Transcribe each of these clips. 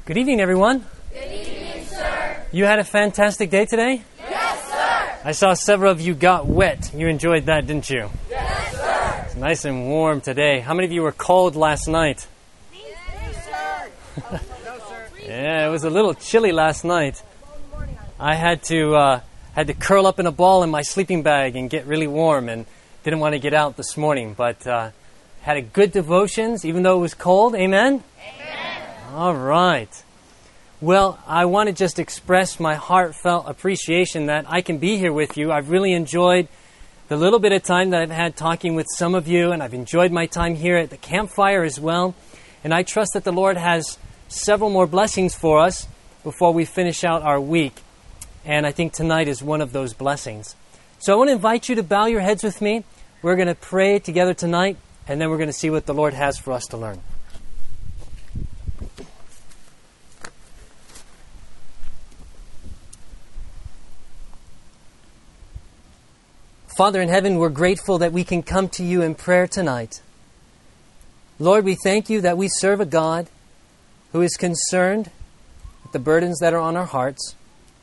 Good evening, everyone. Good evening, sir. You had a fantastic day today? Yes, sir. I saw several of you got wet. You enjoyed that, didn't you? Yes, sir. It's nice and warm today. How many of you were cold last night? Yes, sir. No, sir. Yeah, it was a little chilly last night. I had to curl up in a ball in my sleeping bag and get really warm, and didn't want to get out this morning, but had a good devotions, even though it was cold. Amen? Amen. All right. Well, I want to just express my heartfelt appreciation that I can be here with you. I've really enjoyed the little bit of time that I've had talking with some of you, and I've enjoyed my time here at the campfire as well. And I trust that the Lord has several more blessings for us before we finish out our week. And I think tonight is one of those blessings. So I want to invite you to bow your heads with me. We're going to pray together tonight, and then we're going to see what the Lord has for us to learn. Father in heaven, we're grateful that we can come to you in prayer tonight. Lord, we thank you that we serve a God who is concerned with the burdens that are on our hearts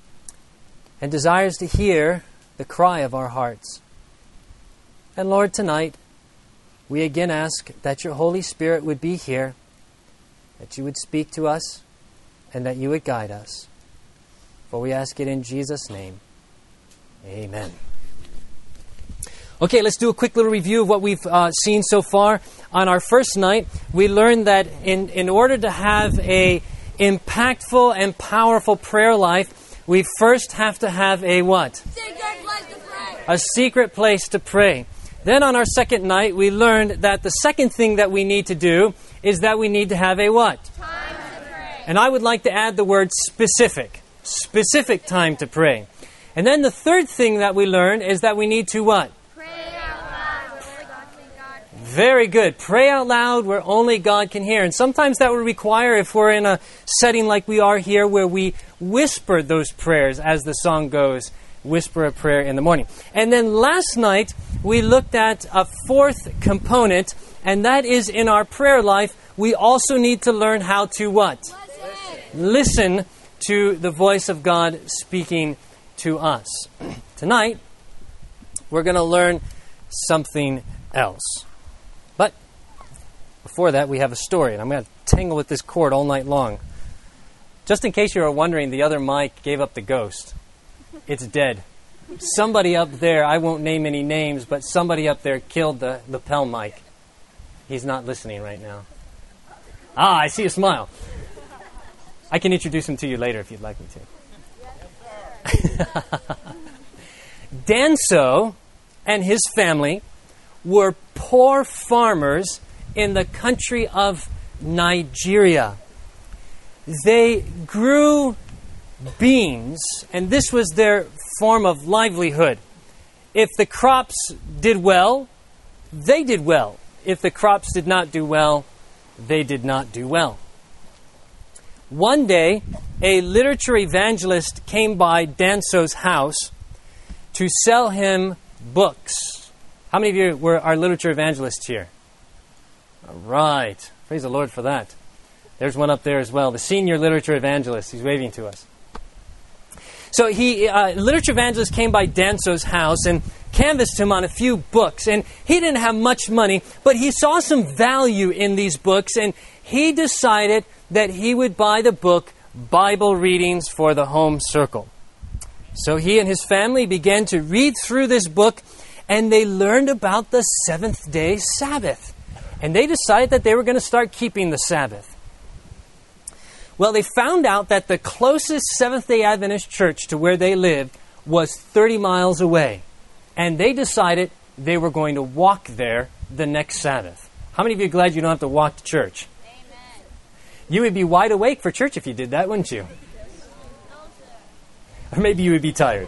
and desires to hear the cry of our hearts. And Lord, tonight, we again ask that your Holy Spirit would be here, that you would speak to us, and that you would guide us. For we ask it in Jesus' name. Amen. Okay, let's do a quick little review of what we've seen so far. On our first night, we learned that in order to have a impactful and powerful prayer life, we first have to have a what? Secret place to pray. A secret place to pray. Then on our second night, we learned that the second thing that we need to do is that we need to have a what? Time to pray. And I would like to add the word specific. Specific time to pray. And then the third thing that we learned is that we need to what? Pray out loud where God can. Very good. Pray out loud where only God can hear. And sometimes that would require, if we're in a setting like we are here, where we whisper those prayers, as the song goes, whisper a prayer in the morning. And then last night, we looked at a fourth component, and that is in our prayer life, we also need to learn how to what? Listen to the voice of God speaking to us. Tonight, we're going to learn something else. But before that, we have a story, and I'm going to tangle with this cord all night long. Just in case you were wondering, the other mic gave up the ghost. It's dead. Somebody up there, I won't name any names, but somebody up there killed the lapel mic. He's not listening right now. Ah, I see a smile. I can introduce him to you later if you'd like me to. Danso and his family were poor farmers in the country of Nigeria. They grew beans, and this was their form of livelihood. If the crops did well, they did well. If the crops did not do well, they did not do well. One day, a literature evangelist came by Danso's house to sell him books. How many of you are literature evangelists here? All right. Praise the Lord for that. There's one up there as well. The senior literature evangelist. He's waving to us. So literature evangelist came by Danso's house and canvassed him on a few books. And he didn't have much money, but he saw some value in these books. And he decided that he would buy the book Bible Readings for the Home Circle. So he and his family began to read through this book, and they learned about the seventh-day Sabbath. And they decided that they were going to start keeping the Sabbath. Well, they found out that the closest Seventh-day Adventist church to where they lived was 30 miles away. And they decided they were going to walk there the next Sabbath. How many of you are glad you don't have to walk to church? Amen. You would be wide awake for church if you did that, wouldn't you? Or maybe you would be tired.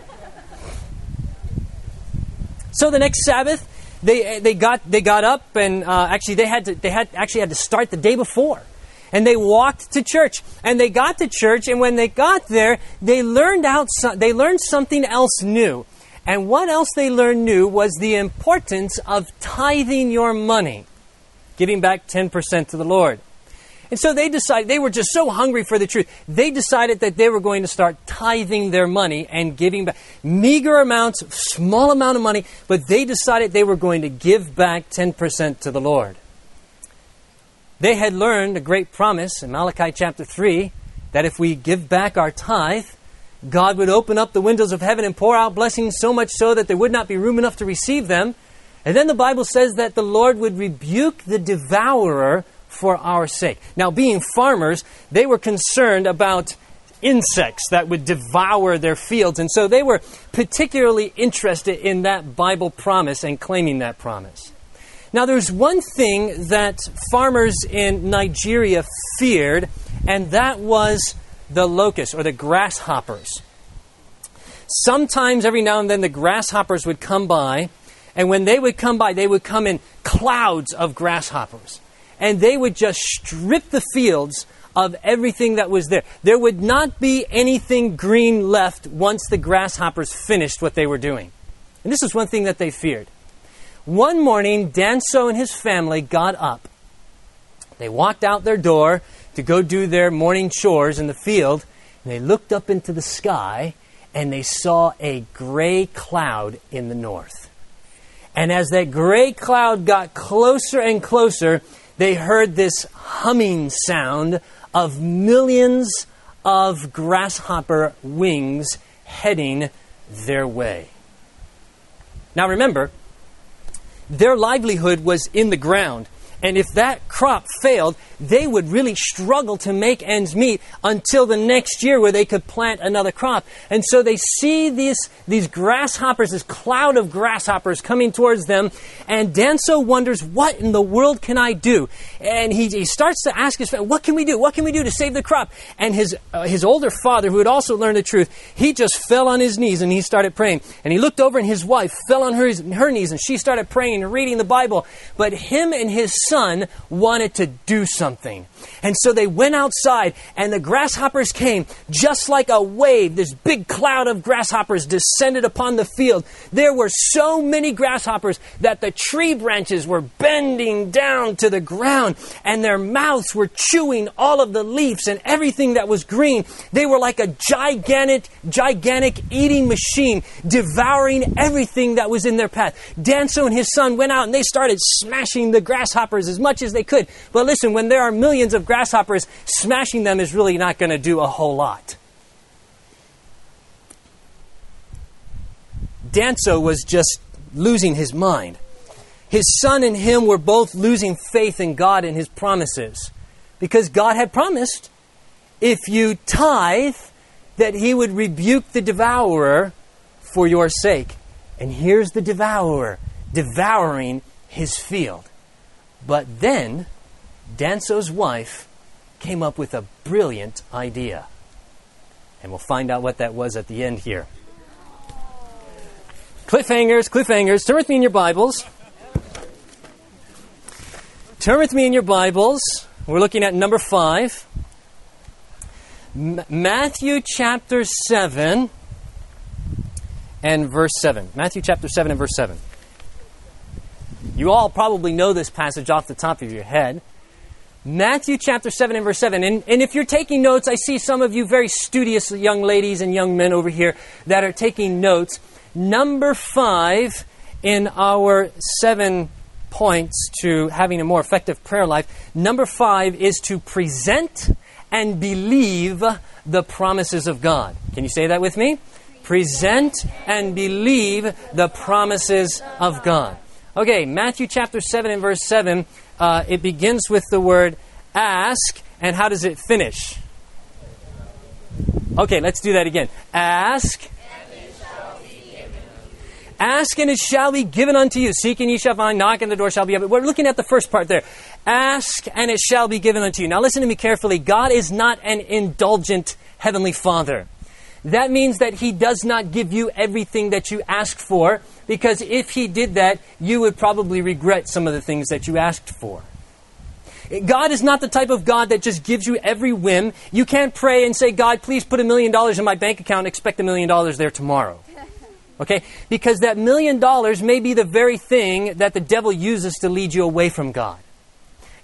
So the next Sabbath, they got up, and actually they had to start the day before. And they walked to church. And they got to church, and when they got there, they learned something else new. And what else they learned new was the importance of tithing your money, giving back 10% to the Lord. And so they decided, they were just so hungry for the truth, they decided that they were going to start tithing their money and giving back meager amounts, small amount of money, but they decided they were going to give back 10% to the Lord. They had learned a great promise in Malachi chapter 3 that if we give back our tithe, God would open up the windows of heaven and pour out blessings so much so that there would not be room enough to receive them. And then the Bible says that the Lord would rebuke the devourer for our sake. Now, being farmers, they were concerned about insects that would devour their fields. And so they were particularly interested in that Bible promise and claiming that promise. Now, there's one thing that farmers in Nigeria feared, and that was the locusts or the grasshoppers. Sometimes, every now and then, the grasshoppers would come by, and when they would come by, they would come in clouds of grasshoppers. And they would just strip the fields of everything that was there. There would not be anything green left once the grasshoppers finished what they were doing. And this is one thing that they feared. One morning, Danso and his family got up. They walked out their door to go do their morning chores in the field, and they looked up into the sky, and they saw a gray cloud in the north. And as that gray cloud got closer and closer, they heard this humming sound of millions of grasshopper wings heading their way. Now remember, their livelihood was in the ground. And if that crop failed, they would really struggle to make ends meet until the next year where they could plant another crop. And so they see these grasshoppers, this cloud of grasshoppers coming towards them. And Danso wonders, what in the world can I do? And he starts to ask his family, what can we do? What can we do to save the crop? And his older father, who had also learned the truth, he just fell on his knees and he started praying. And he looked over and his wife fell on her knees and she started praying and reading the Bible. But him and his son wanted to do something. And so they went outside and the grasshoppers came just like a wave. This big cloud of grasshoppers descended upon the field. There were so many grasshoppers that the tree branches were bending down to the ground and their mouths were chewing all of the leaves and everything that was green. They were like a gigantic eating machine, devouring everything that was in their path. Danso and his son went out and they started smashing the grasshoppers as much as they could. But listen, when there are millions of grasshoppers, smashing them is really not going to do a whole lot. Danso was just losing his mind. His son and him were both losing faith in God and his promises. Because God had promised, if you tithe, that he would rebuke the devourer for your sake. And here's the devourer devouring his field. But then, Danso's wife came up with a brilliant idea. And we'll find out what that was at the end here. Cliffhangers. Turn with me in your Bibles. We're looking at number 5. Matthew chapter 7 and verse 7. Matthew chapter 7 and verse 7. You all probably know this passage off the top of your head. Matthew chapter 7 and verse 7. And if you're taking notes, I see some of you very studious young ladies and young men over here that are taking notes. Number 5 in our 7 points to having a more effective prayer life. Number 5 is to present and believe the promises of God. Can you say that with me? Present and believe the promises of God. Okay, Matthew chapter 7 and verse 7, it begins with the word ask, and how does it finish? Okay, let's do that again. Ask, and it shall be given unto you. Seek and ye shall find, knock and the door shall be opened. We're looking at the first part there. Ask and it shall be given unto you. Now listen to me carefully. God is not an indulgent Heavenly Father. That means that He does not give you everything that you ask for, because if He did that, you would probably regret some of the things that you asked for. God is not the type of God that just gives you every whim. You can't pray and say, God, please put $1 million in my bank account and expect $1 million there tomorrow. Okay? Because that $1 million may be the very thing that the devil uses to lead you away from God.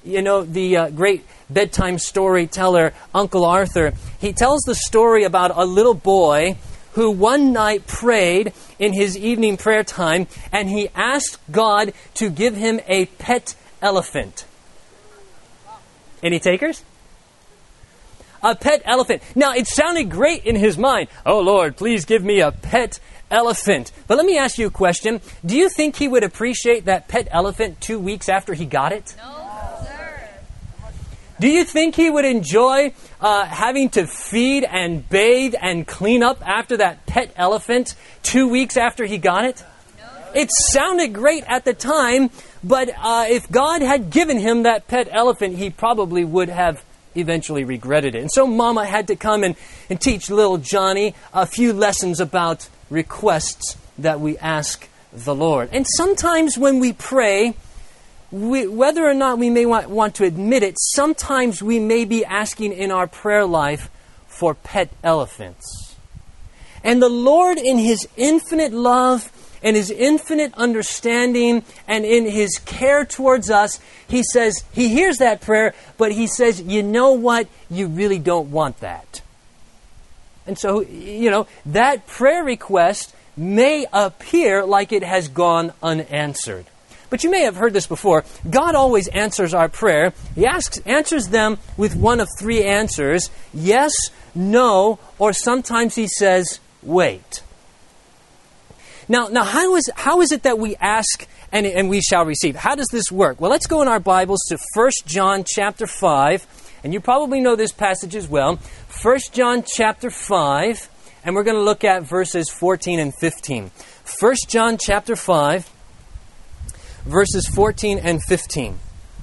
You know, the great bedtime storyteller, Uncle Arthur, he tells the story about a little boy who one night prayed in his evening prayer time, and he asked God to give him a pet elephant. Any takers? A pet elephant. Now, it sounded great in his mind. Oh, Lord, please give me a pet elephant. But let me ask you a question. Do you think he would appreciate that pet elephant 2 weeks after he got it? No, sir. Do you think he would enjoy having to feed and bathe and clean up after that pet elephant 2 weeks after he got it? No. It sounded great at the time, but if God had given him that pet elephant, he probably would have eventually regretted it. And so Mama had to come and teach little Johnny a few lessons about requests that we ask the Lord. And sometimes when we pray, whether or not we may want to admit it, sometimes we may be asking in our prayer life for pet elephants. And the Lord, in His infinite love and His infinite understanding and in His care towards us, He says, He hears that prayer, but He says, you know what? You really don't want that. And so, you know, that prayer request may appear like it has gone unanswered. But you may have heard this before. God always answers our prayer. He answers them with one of three answers: yes, no, or sometimes He says, wait. Now, how is it that we ask and we shall receive? How does this work? Well, let's go in our Bibles to 1 John chapter 5, and you probably know this passage as well. 1 John chapter 5, and we're going to look at verses 14 and 15. 1 John chapter 5, verses 14 and 15.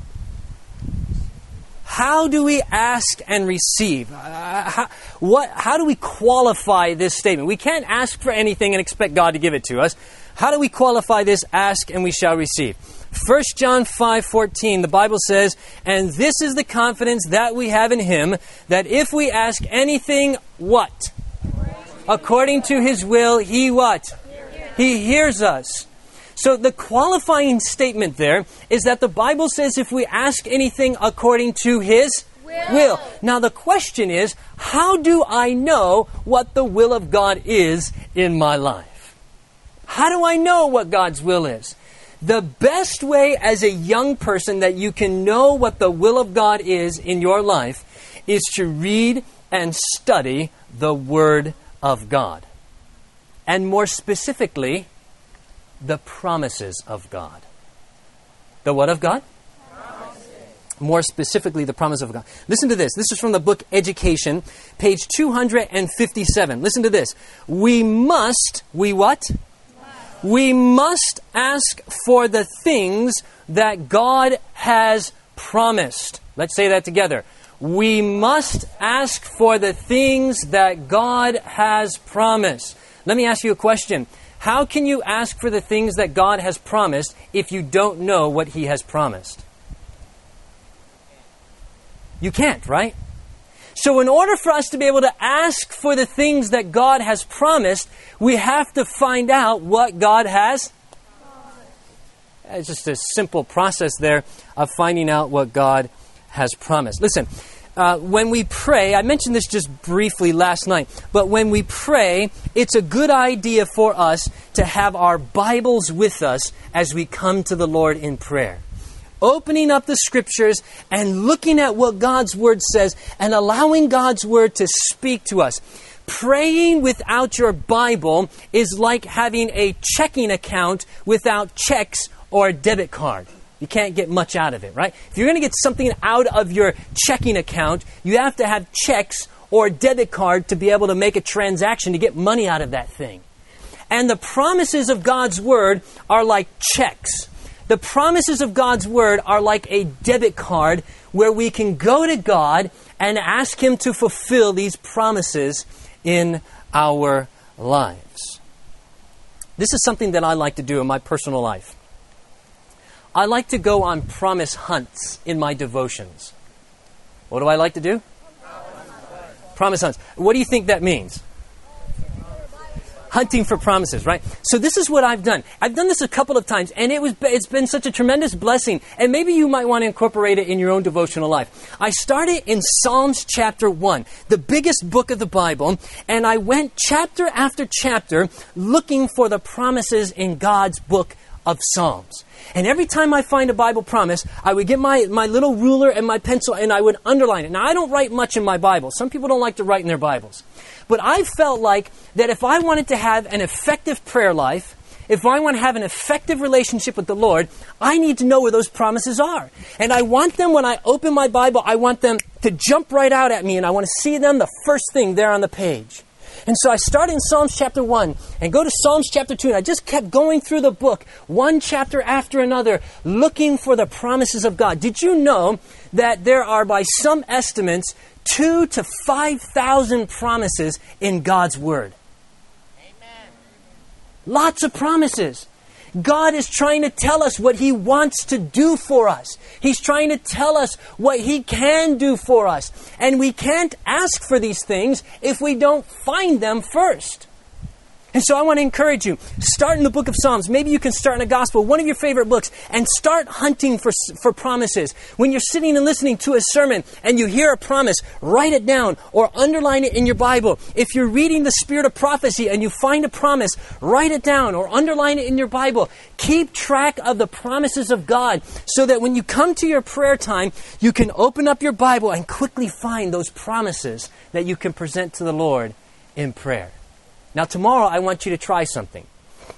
How do we ask and receive? How do we qualify this statement? We can't ask for anything and expect God to give it to us. How do we qualify this ask and we shall receive? 1 John 5:14, the Bible says, and this is the confidence that we have in Him, that if we ask anything, what? According to His will, He what? He hears us. So the qualifying statement there is that the Bible says if we ask anything according to His will. Now the question is, how do I know what the will of God is in my life? How do I know what God's will is? The best way as a young person that you can know what the will of God is in your life is to read and study the Word of God. And more specifically, the promises of God. The what of God? Promises. More specifically, the promise of God. Listen to this. This is from the book Education, page 257. Listen to this. We what? We must ask for the things that God has promised. Let's say that together. We must ask for the things that God has promised. Let me ask you a question. How can you ask for the things that God has promised if you don't know what He has promised? You can't, right? So in order for us to be able to ask for the things that God has promised, we have to find out what God has promised. It's just a simple process there of finding out what God has promised. Listen. When we pray, I mentioned this just briefly last night, but when we pray, it's a good idea for us to have our Bibles with us as we come to the Lord in prayer. Opening up the Scriptures and looking at what God's Word says and allowing God's Word to speak to us. Praying without your Bible is like having a checking account without checks or a debit card. You can't get much out of it, right? If you're going to get something out of your checking account, you have to have checks or a debit card to be able to make a transaction to get money out of that thing. And the promises of God's Word are like checks. The promises of God's Word are like a debit card where we can go to God and ask Him to fulfill these promises in our lives. This is something that I like to do in my personal life. I like to go on promise hunts in my devotions. What do I like to do? Promise hunts. What do you think that means? hunting for promises, right? So this is what I've done. I've done this a couple of times, and it's been such a tremendous blessing. And maybe you might want to incorporate it in your own devotional life. I started in Psalms chapter 1, the biggest book of the Bible, and I went chapter after chapter looking for the promises in God's book of Psalms. And every time I find a Bible promise, I would get my little ruler and my pencil and I would underline it. Now, I don't write much in my Bible. Some people don't like to write in their Bibles. But I felt like that if I wanted to have an effective prayer life, if I want to have an effective relationship with the Lord, I need to know where those promises are. And I want them, when I open my Bible, I want them to jump right out at me, and I want to see them the first thing there on the page. And so I started in Psalms chapter 1 and go to Psalms chapter 2, and I just kept going through the book, one chapter after another, looking for the promises of God. Did you know that there are, by some estimates, 2,000 to 5,000 promises in God's Word? Amen. Lots of promises. God is trying to tell us what He wants to do for us. He's trying to tell us what He can do for us. And we can't ask for these things if we don't find them first. And so I want to encourage you, start in the book of Psalms. Maybe you can start in a gospel, one of your favorite books, and start hunting for promises. When you're sitting and listening to a sermon and you hear a promise, write it down or underline it in your Bible. If you're reading the Spirit of Prophecy and you find a promise, write it down or underline it in your Bible. Keep track of the promises of God so that when you come to your prayer time, you can open up your Bible and quickly find those promises that you can present to the Lord in prayer. Now, tomorrow, I want you to try something.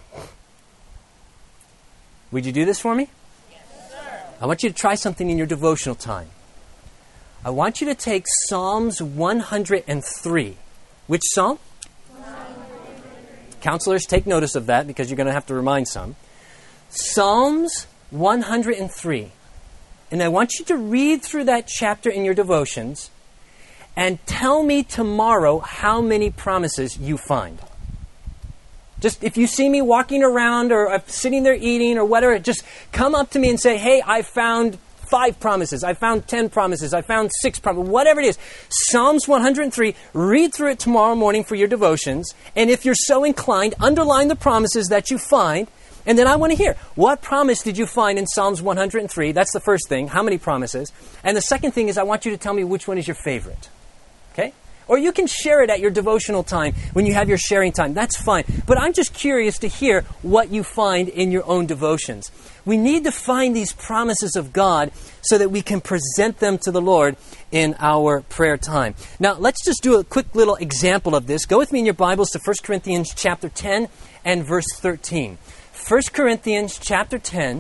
Would you do this for me? Yes, sir. I want you to try something in your devotional time. I want you to take Psalms 103. Which psalm? 103. Counselors, take notice of that because you're going to have to remind some. Psalms 103. And I want you to read through that chapter in your devotions and tell me tomorrow how many promises you find. Just if you see me walking around or sitting there eating or whatever, just come up to me and say, hey, I found 5 promises. I found 10 promises. I found 6 promises. Whatever it is. Psalms 103, read through it tomorrow morning for your devotions. And if you're so inclined, underline the promises that you find. And then I want to hear, what promise did you find in Psalms 103? That's the first thing. How many promises? And the second thing is I want you to tell me which one is your favorite. Okay? Or you can share it at your devotional time when you have your sharing time. That's fine. But I'm just curious to hear what you find in your own devotions. We need to find these promises of God so that we can present them to the Lord in our prayer time. Now, let's just do a quick little example of this. Go with me in your Bibles to 1 Corinthians chapter 10 and verse 13. 1 Corinthians chapter 10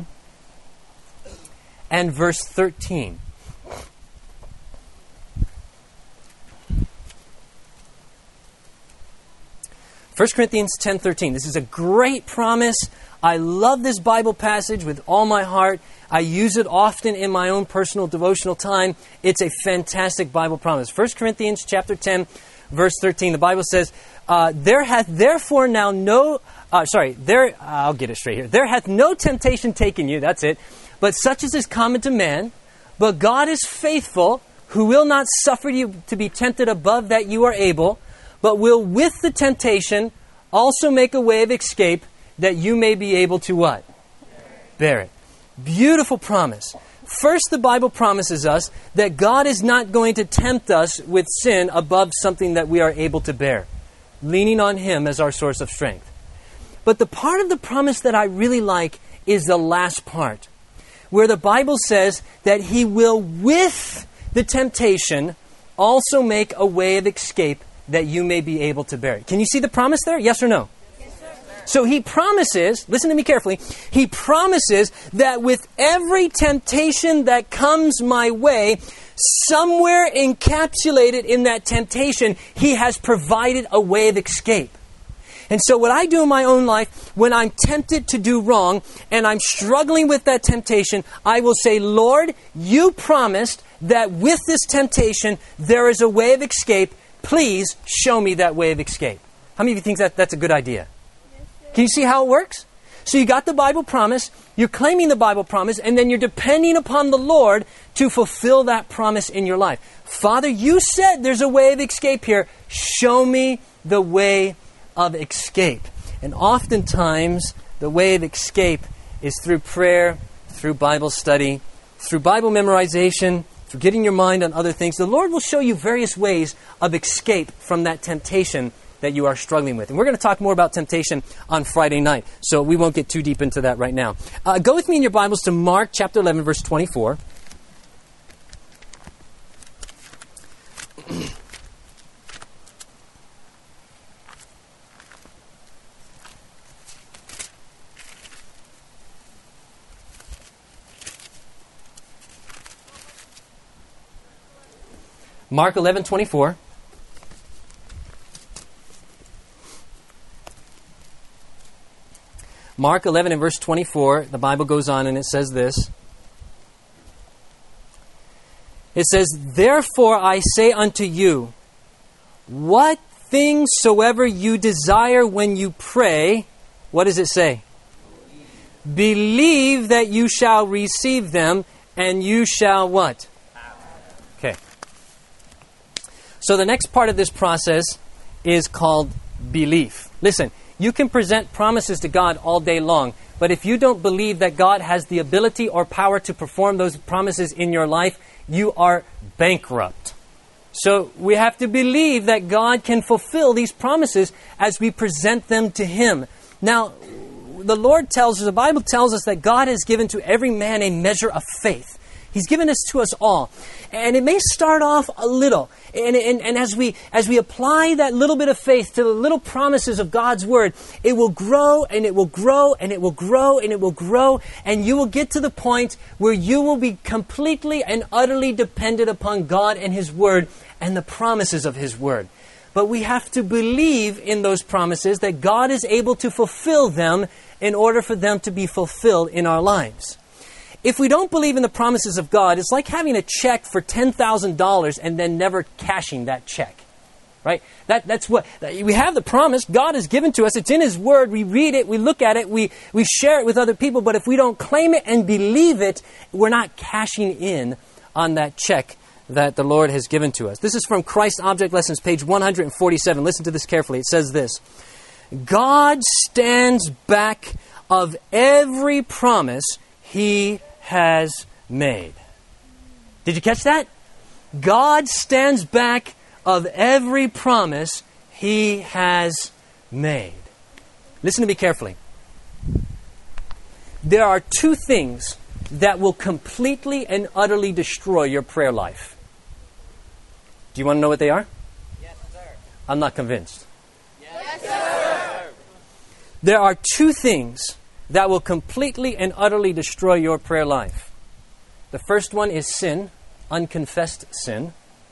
and verse 13. 1 Corinthians 10:13. This is a great promise. I love this Bible passage with all my heart. I use it often in my own personal devotional time. It's a fantastic Bible promise. 1 Corinthians chapter 10, verse 13. The Bible says, there hath therefore now no... I'll get it straight here. There hath no temptation taken you, that's it, but such as is common to man. But God is faithful, who will not suffer you to be tempted above that you are able, but will with the temptation also make a way of escape that you may be able to what? Bear it. Beautiful promise. First, the Bible promises us that God is not going to tempt us with sin above something that we are able to bear, leaning on Him as our source of strength. But the part of the promise that I really like is the last part, where the Bible says that He will, with the temptation, also make a way of escape that you may be able to bear it. Can you see the promise there? Yes or no? Yes, sir. So He promises, listen to me carefully, He promises that with every temptation that comes my way, somewhere encapsulated in that temptation, He has provided a way of escape. And so what I do in my own life, when I'm tempted to do wrong and I'm struggling with that temptation, I will say, Lord, you promised that with this temptation, there is a way of escape. Please show me that way of escape. How many of you think that's a good idea? Can you see how it works? So you got the Bible promise, you're claiming the Bible promise, and then you're depending upon the Lord to fulfill that promise in your life. Father, you said there's a way of escape here. Show me the way of escape. And oftentimes, the way of escape is through prayer, through Bible study, through Bible memorization, through getting your mind on other things. The Lord will show you various ways of escape from that temptation that you are struggling with. And we're going to talk more about temptation on Friday night, so we won't get too deep into that right now. Go with me in your Bibles to Mark chapter 11, verse 24. Mark 11:24. Mark 11 and verse 24, the Bible goes on and it says this. It says, "Therefore I say unto you, what things soever you desire when you pray," what does it say? "Believe that you shall receive them, and you shall" what? Okay. So the next part of this process is called belief. Listen, you can present promises to God all day long, but if you don't believe that God has the ability or power to perform those promises in your life, you are bankrupt. So we have to believe that God can fulfill these promises as we present them to Him. Now, the Lord tells us, the Bible tells us that God has given to every man a measure of faith. He's given this to us all. And it may start off a little. And as we apply that little bit of faith to the little promises of God's Word, it will grow and it will grow and it will grow and it will grow. And you will get to the point where you will be completely and utterly dependent upon God and His Word and the promises of His Word. But we have to believe in those promises that God is able to fulfill them in order for them to be fulfilled in our lives. If we don't believe in the promises of God, it's like having a check for $10,000 and then never cashing that check. Right? That's what we have the promise. God has given to us. It's in His Word. We read it. We look at it. We share it with other people. But if we don't claim it and believe it, we're not cashing in on that check that the Lord has given to us. This is from Christ Object Lessons, page 147. Listen to this carefully. It says this: God stands back of every promise He has made. Did you catch that? God stands back of every promise He has made. Listen to me carefully. There are two things that will completely and utterly destroy your prayer life. Do you want to know what they are? Yes, sir. I'm not convinced. Yes, sir. There are two things that will completely and utterly destroy your prayer life. The first one is sin, unconfessed sin.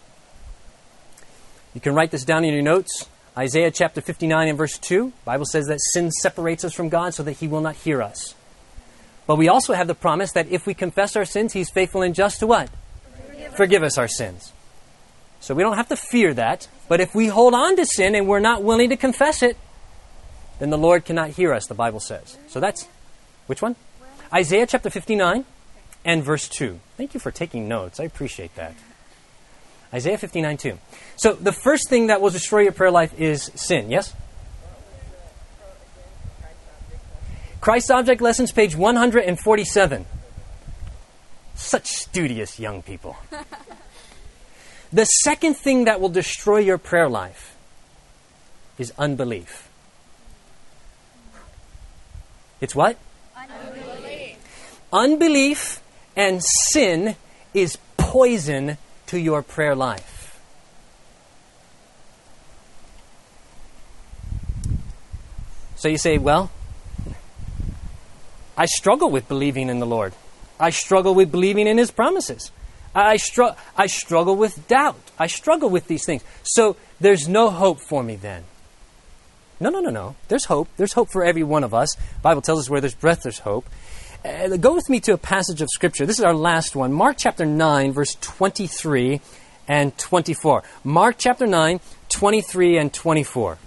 You can write this down in your notes. Isaiah chapter 59 and verse 2. The Bible says that sin separates us from God so that He will not hear us. But we also have the promise that if we confess our sins, He's faithful and just to what? Forgive us our sins. So we don't have to fear that. But if we hold on to sin and we're not willing to confess it, then the Lord cannot hear us, the Bible says. So that's, which one? Isaiah chapter 59 and verse 2. Thank you for taking notes. I appreciate that. Isaiah 59, 2. So the first thing that will destroy your prayer life is sin, yes? Christ Object Lessons, page 147. Such studious young people. The second thing that will destroy your prayer life is unbelief. It's what? Unbelief. Unbelief and sin is poison to your prayer life. So you say, well, I struggle with believing in the Lord. I struggle with believing in His promises. I struggle with doubt. I struggle with these things. So there's no hope for me then. No. There's hope. There's hope for every one of us. The Bible tells us where there's breath, there's hope. Go with me to a passage of Scripture. This is our last one. Mark chapter 9, verse 23 and 24. Mark chapter 9, 23 and 24.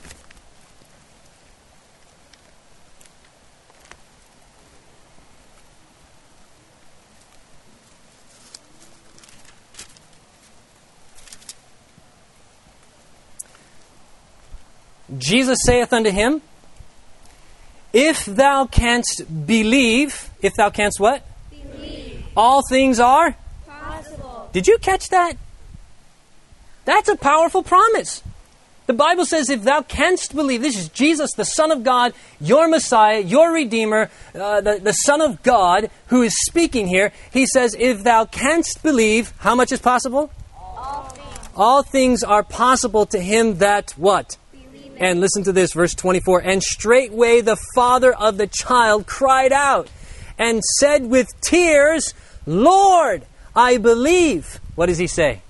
Jesus saith unto him, if thou canst believe, if thou canst what? Believe. All things are? Possible. Did you catch that? That's a powerful promise. The Bible says, if thou canst believe, this is Jesus, the Son of God, your Messiah, your Redeemer, the Son of God, who is speaking here. He says, if thou canst believe, how much is possible? All things. All things are possible to him that what? Believe. And listen to this, verse 24. And straightway the father of the child cried out and said with tears, Lord, I believe. What does he say?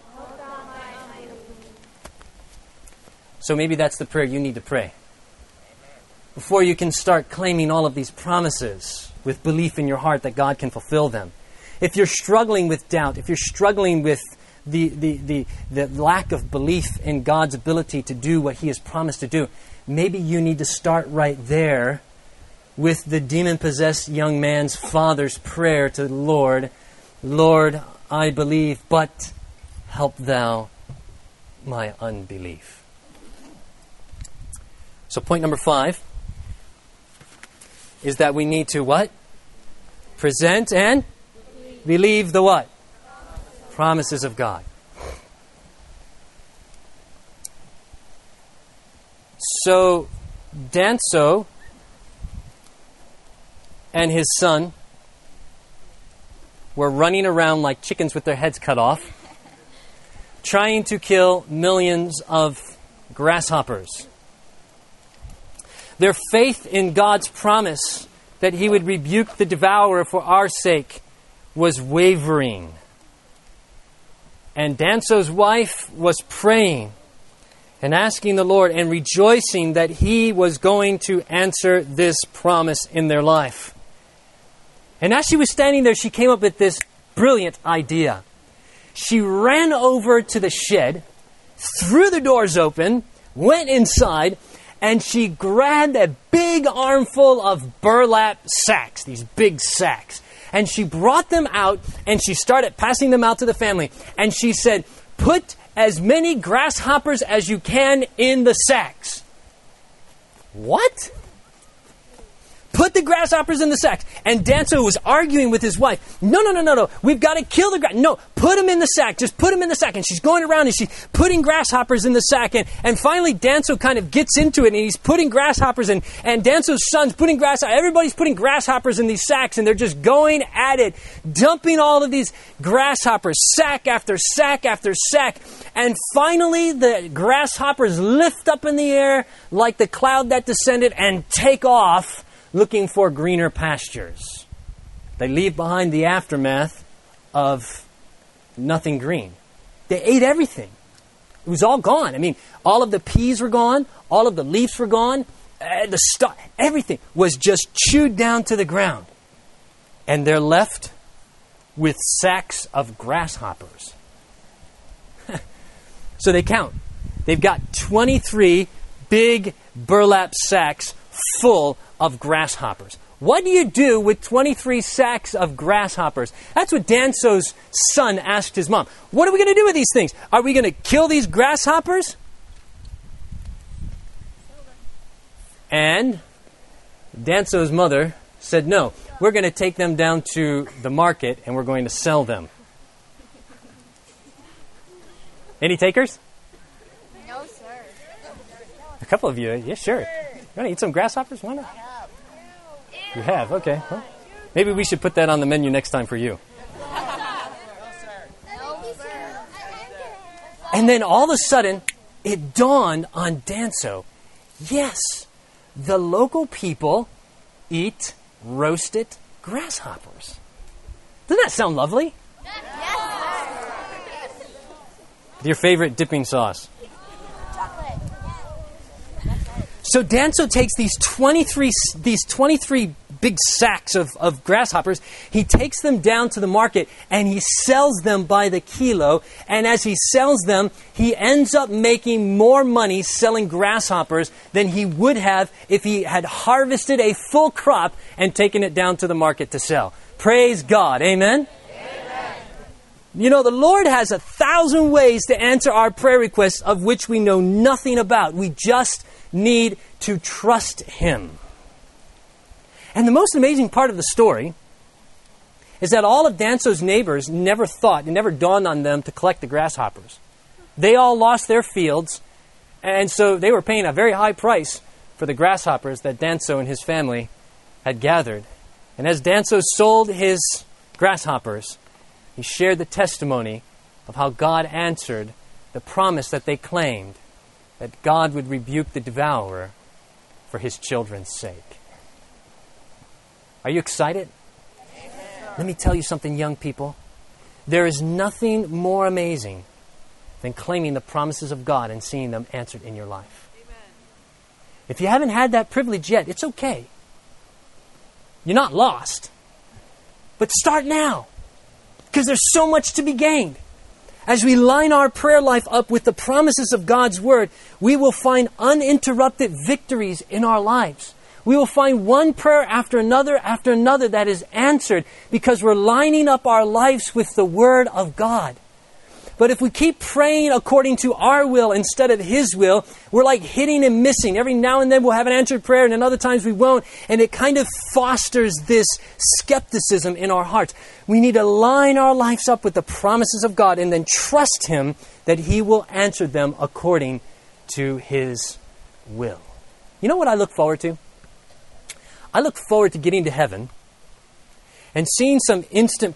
So maybe that's the prayer you need to pray. Before you can start claiming all of these promises with belief in your heart that God can fulfill them. If you're struggling with doubt, if you're struggling with the lack of belief in God's ability to do what He has promised to do, maybe you need to start right there with the demon-possessed young man's father's prayer to the Lord. Lord, I believe, but help thou my unbelief. So point number 5 is that we need to what? Present and believe the what? Promises of God. So Danso and his son were running around like chickens with their heads cut off, trying to kill millions of grasshoppers. Their faith in God's promise that He would rebuke the devourer for our sake was wavering. And Danso's wife was praying and asking the Lord and rejoicing that He was going to answer this promise in their life. And as she was standing there, she came up with this brilliant idea. She ran over to the shed, threw the doors open, went inside, and she grabbed a big armful of burlap sacks, these big sacks. And she brought them out, and she started passing them out to the family. And she said, put as many grasshoppers as you can in the sacks. What? Put the grasshoppers in the sacks. And Danso was arguing with his wife. No. We've got to kill the grass. No, put them in the sack. Just put them in the sack. And she's going around and she's putting grasshoppers in the sack. And finally, Danso kind of gets into it and he's putting grasshoppers in. And Danso's son's putting grasshoppers. Everybody's putting grasshoppers in these sacks and they're just going at it, dumping all of these grasshoppers, sack after sack after sack. And finally, the grasshoppers lift up in the air like the cloud that descended and take off, looking for greener pastures. They leave behind the aftermath of nothing green. They ate everything. It was all gone. I mean, all of the peas were gone. All of the leaves were gone. Everything was just chewed down to the ground. And they're left with sacks of grasshoppers. So they count. They've got 23 big burlap sacks full of grasshoppers. What do you do with 23 sacks of grasshoppers? That's what Danso's son asked his mom. What are we going to do with these things? Are we going to kill these grasshoppers? And Danso's mother said, no, we're going to take them down to the market and we're going to sell them. Any takers? No, sir. A couple of you. Yeah, sure. You want to eat some grasshoppers? Why not? You have? Okay. Well, maybe we should put that on the menu next time for you. And then all of a sudden, it dawned on Danso. Yes, the local people eat roasted grasshoppers. Doesn't that sound lovely? Your favorite dipping sauce. So Danso takes these 23 big sacks of grasshoppers. He takes them down to the market and he sells them by the kilo. And as he sells them, he ends up making more money selling grasshoppers than he would have if he had harvested a full crop and taken it down to the market to sell. Praise God. Amen? Amen. You know, the Lord has 1,000 ways to answer our prayer requests of which we know nothing about. We just need to trust Him. And the most amazing part of the story is that all of Danso's neighbors never thought, it never dawned on them to collect the grasshoppers. They all lost their fields, and so they were paying a very high price for the grasshoppers that Danso and his family had gathered. And as Danso sold his grasshoppers, he shared the testimony of how God answered the promise that they claimed, that God would rebuke the devourer for His children's sake. Are you excited? Amen. Let me tell you something, young people. There is nothing more amazing than claiming the promises of God and seeing them answered in your life. Amen. If you haven't had that privilege yet, it's okay. You're not lost. But start now, because there's so much to be gained. As we line our prayer life up with the promises of God's Word, we will find uninterrupted victories in our lives. We will find one prayer after another that is answered because we're lining up our lives with the Word of God. But if we keep praying according to our will instead of His will, we're like hitting and missing. Every now and then we'll have an answered prayer and then other times we won't. And it kind of fosters this skepticism in our hearts. We need to line our lives up with the promises of God and then trust Him that He will answer them according to His will. You know what I look forward to? I look forward to getting to heaven and seeing some instant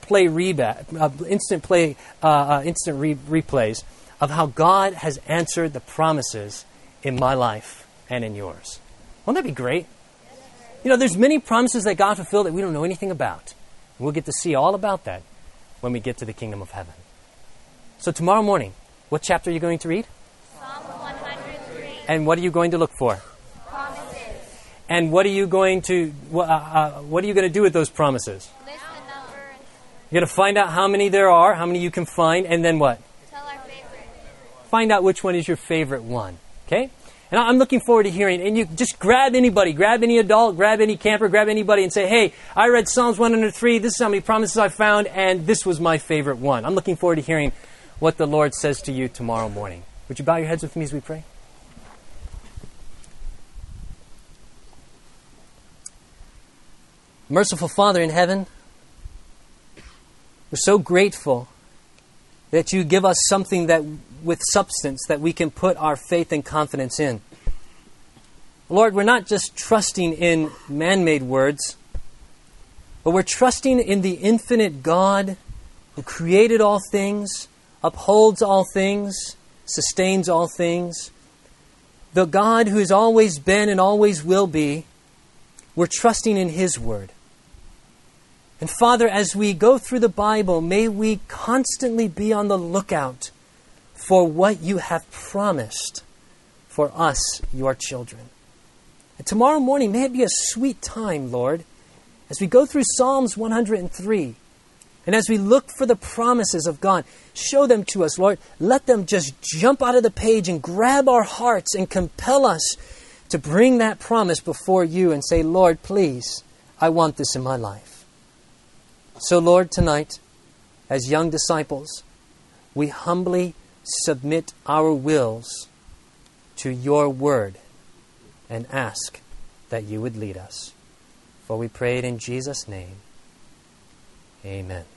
replays of how God has answered the promises in my life and in yours. Won't that be great? You know, there's many promises that God fulfilled that we don't know anything about. We'll get to see all about that when we get to the kingdom of heaven. So tomorrow morning, what chapter are you going to read? Psalm 103. And what are you going to look for? Promises. And what are you going to do with those promises? List the number and You're going to find out how many there are, how many you can find, and then what? tell our favorite. Find out which one is your favorite one. Okay? And I'm looking forward to hearing. And you just grab anybody, grab any adult, grab any camper, grab anybody and say, hey, I read Psalms 103. This is how many promises I found, and this was my favorite one. I'm looking forward to hearing what the Lord says to you tomorrow morning. Would you bow your heads with me as we pray? Merciful Father in heaven, we're so grateful that you give us something that with substance that we can put our faith and confidence in. Lord, we're not just trusting in man-made words, but we're trusting in the infinite God who created all things, upholds all things, sustains all things. The God who has always been and always will be, we're trusting in His Word. And Father, as we go through the Bible, may we constantly be on the lookout for what you have promised for us, your children. And tomorrow morning, may it be a sweet time, Lord, as we go through Psalms 103. And as we look for the promises of God, show them to us, Lord. Let them just jump out of the page and grab our hearts and compel us to bring that promise before you and say, Lord, please, I want this in my life. So, Lord, tonight, as young disciples, we humbly submit our wills to your word and ask that you would lead us. For we pray it in Jesus' name. Amen.